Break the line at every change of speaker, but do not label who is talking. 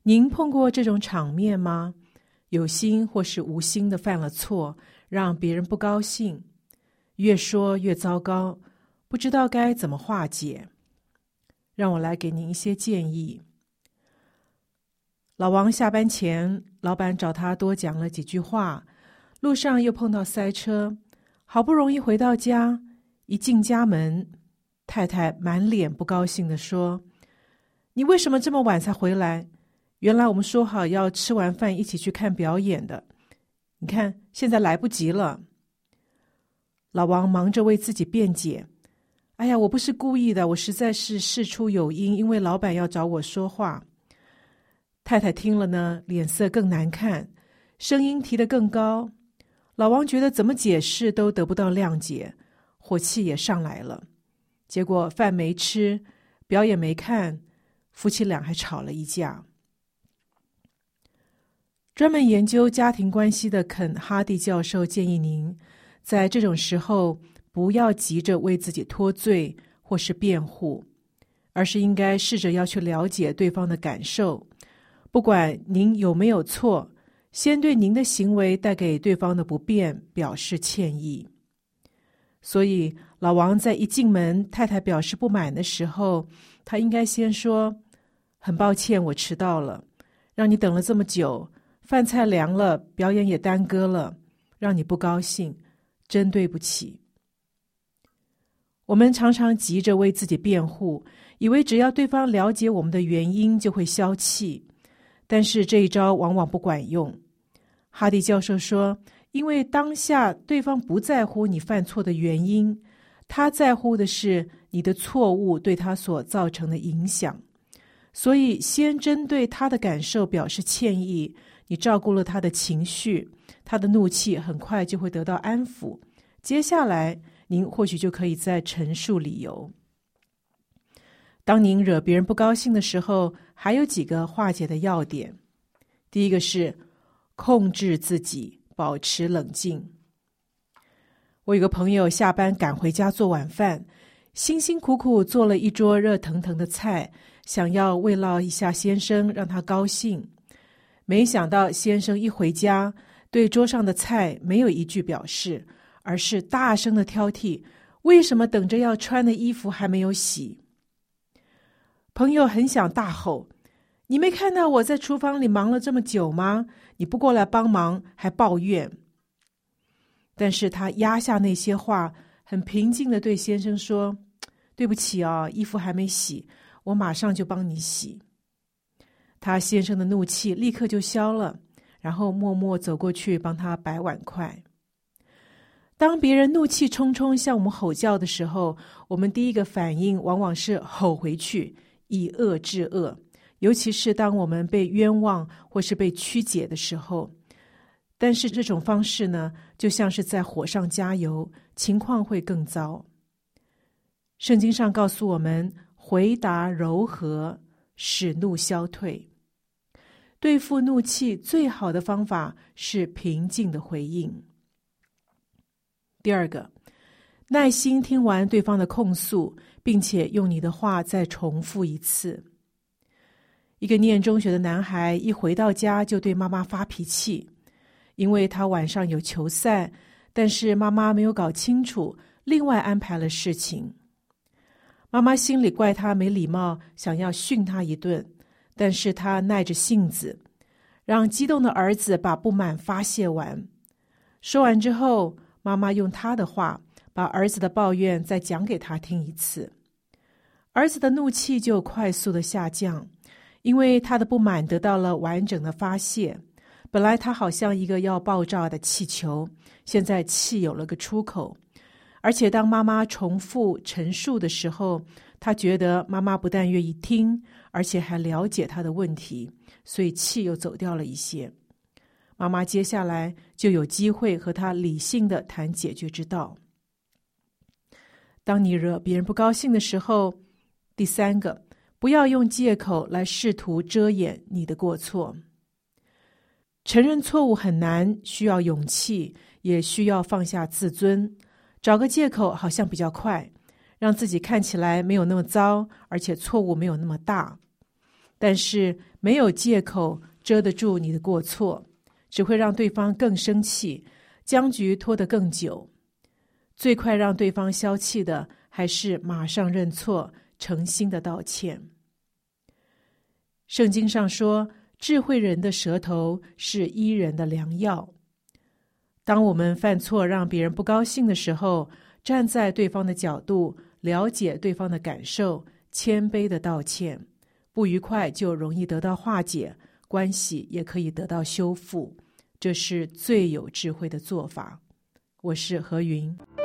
您碰过这种场面吗？有心或是无心的犯了错，让别人不高兴，越说越糟糕，不知道该怎么化解。让我来给您一些建议。老王下班前，老板找他多讲了几句话，路上又碰到塞车，好不容易回到家，一进家门，太太满脸不高兴地说：“你为什么这么晚才回来？原来我们说好要吃完饭一起去看表演的，你看现在来不及了。”老王忙着为自己辩解：“哎呀，我不是故意的，我实在是事出有因，因为老板要找我说话。”太太听了呢，脸色更难看，声音提得更高。老王觉得怎么解释都得不到谅解，火气也上来了。结果饭没吃，表演没看，夫妻俩还吵了一架。专门研究家庭关系的肯·哈蒂教授建议您，在这种时候不要急着为自己脱罪或是辩护，而是应该试着要去了解对方的感受。不管您有没有错，先对您的行为带给对方的不便表示歉意。所以老王在一进门，太太表示不满的时候，他应该先说：“很抱歉，我迟到了，让你等了这么久，饭菜凉了，表演也耽搁了，让你不高兴，真对不起。”我们常常急着为自己辩护，以为只要对方了解我们的原因就会消气，但是这一招往往不管用。哈迪教授说，因为当下对方不在乎你犯错的原因，他在乎的是你的错误对他所造成的影响。所以先针对他的感受表示歉意，你照顾了他的情绪，他的怒气很快就会得到安抚。接下来您或许就可以再陈述理由。当您惹别人不高兴的时候，还有几个化解的要点。第一个是控制自己，保持冷静。我有个朋友下班赶回家做晚饭，辛辛苦苦做了一桌热腾腾的菜，想要慰劳一下先生，让他高兴。没想到先生一回家，对桌上的菜没有一句表示，而是大声的挑剔，为什么等着要穿的衣服还没有洗？朋友很想大吼：“你没看到我在厨房里忙了这么久吗？你不过来帮忙还抱怨。”但是他压下那些话，很平静地对先生说：“对不起啊，衣服还没洗，我马上就帮你洗。”他先生的怒气立刻就消了，然后默默走过去帮他摆碗筷。当别人怒气冲冲向我们吼叫的时候，我们第一个反应往往是吼回去，以恶制恶，尤其是当我们被冤枉或是被曲解的时候。但是这种方式呢，就像是在火上加油，情况会更糟。圣经上告诉我们，回答柔和，使怒消退。对付怒气最好的方法是平静的回应。第二个，耐心听完对方的控诉，并且用你的话再重复一次。一个念中学的男孩一回到家就对妈妈发脾气，因为他晚上有球赛，但是妈妈没有搞清楚，另外安排了事情。妈妈心里怪他没礼貌，想要训他一顿，但是他耐着性子，让激动的儿子把不满发泄完。说完之后，妈妈用他的话把儿子的抱怨再讲给他听一次。儿子的怒气就快速的下降，因为他的不满得到了完整的发泄。本来他好像一个要爆炸的气球，现在气有了个出口。而且当妈妈重复陈述的时候，他觉得妈妈不但愿意听，而且还了解他的问题，所以气又走掉了一些。妈妈接下来就有机会和他理性的谈解决之道。当你惹别人不高兴的时候，第三个，不要用借口来试图遮掩你的过错。承认错误很难，需要勇气，也需要放下自尊。找个借口好像比较快，让自己看起来没有那么糟，而且错误没有那么大。 但是没有借口遮得住你的过错，只会让对方更生气，僵局拖得更久。最快让对方消气的，还是马上认错，诚心的道歉。圣经上说，智慧人的舌头是医人的良药。当我们犯错让别人不高兴的时候，站在对方的角度，了解对方的感受，谦卑的道歉，不愉快就容易得到化解，关系也可以得到修复。这是最有智慧的做法。我是何云。